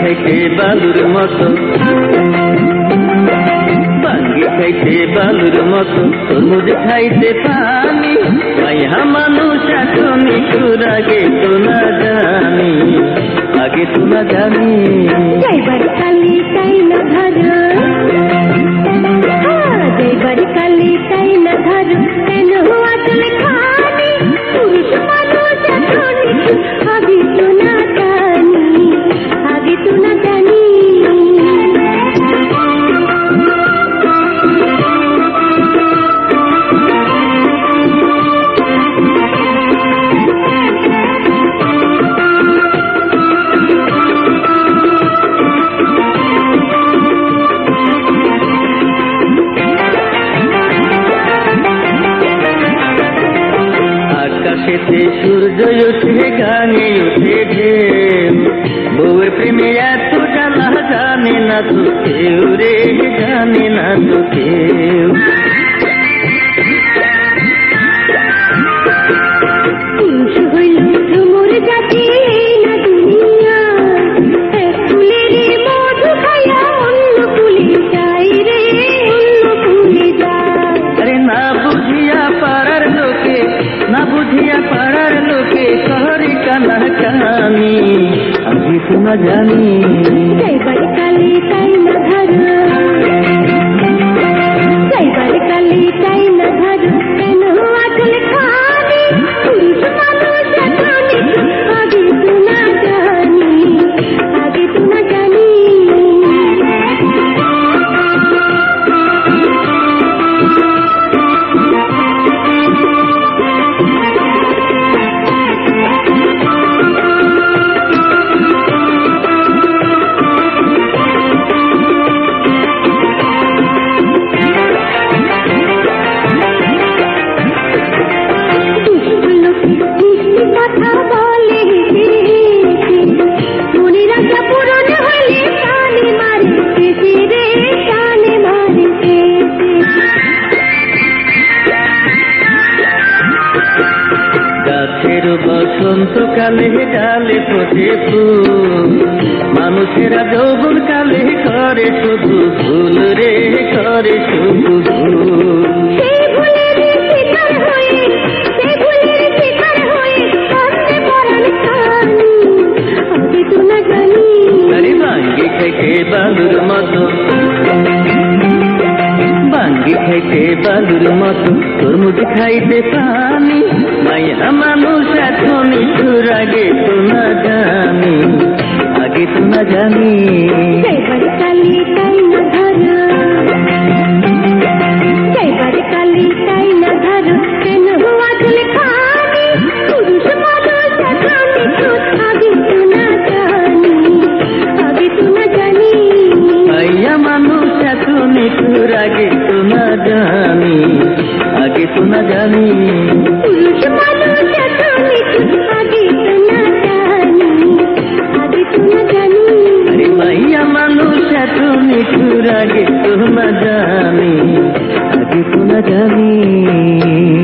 খাইতে বালুর মতো, ভাঙ্গি খাইতে বালুর মতো, তরমুজ খাইতে পানি। মাইয়া মানুষ এখন একটুর আগে তো না জানি, আগে তো না জানি। যাইবার কালি তাই না ধরো, যাইবার কালি তাই না ধরো, কেন আসলে খানি পুরুষ মানুষ এখন আগে তো না জানি, আগে তো না জানি। আকাশেতে সূর্য ওঠে, গানে ওঠে ঢেউ, বউয়ের প্রেমে এত জ্বালা জানে না তো কেউ রে, জানে না তো কেউ। পুরুষ হইল ভ্রমর জাতি না দুনিয়া, এক ফুলের মধু খাইয়া অন্য ফুলে যায় রে, অন্য ফুলে যায়। আরে না বুঝিয়া পাড়ার লোকে, না বুঝিয়া পাড়ার লোকে শহরে কানা কানি, আমি তো না জানি। যাইবার কালি তাই না ধরো, যাইবার কালি তাই না ধরো, কেন আসলে খানি পুরুষ মানুষ এখন আগে তো না জানি, আগে তো না জানি। কথা বলে মনের আশা পূরণ হলে কানে মারিতেছে রে, কানে মারিতেছে। গাছের বসন্তকালে ডালে ফোটে ফুল, মানুষেরা যৌবন কালে করে শুধু ভুল রে, করে শুধু ভুল। সেই ভুলের শিকার হয়ে, সেই ভুলের শিকার হয়ে কান্দে পরাণ কানি, আগে তো না জানি। আরে ভাঙ্গি খাইতে বালুর মতো, ভাঙ্গি খাইতে বালুর মতো, তরমুজ খাইতে পানি। মাইয়া মানুষ এখন একটুর আগে তো না জানি, আগে তো না জানি। যাইবার কালি তাই না ধরো, যাইবার কালি তাই না ধরো, কেন আসলে খানি পুরুষ মানুষ এখন আগে তো না জানি, আগে তো না জানি। মাইয়া মানুষ এখন একটুর আগে তো না জানি, আগে তো না জানি। পুরুষ মানুষ এখন আগে তো না জানি, আগে তো না জানি। আরে মাইয়া মানুষ এখন একটুর আগে তো না জানি, আগে তো না জানি।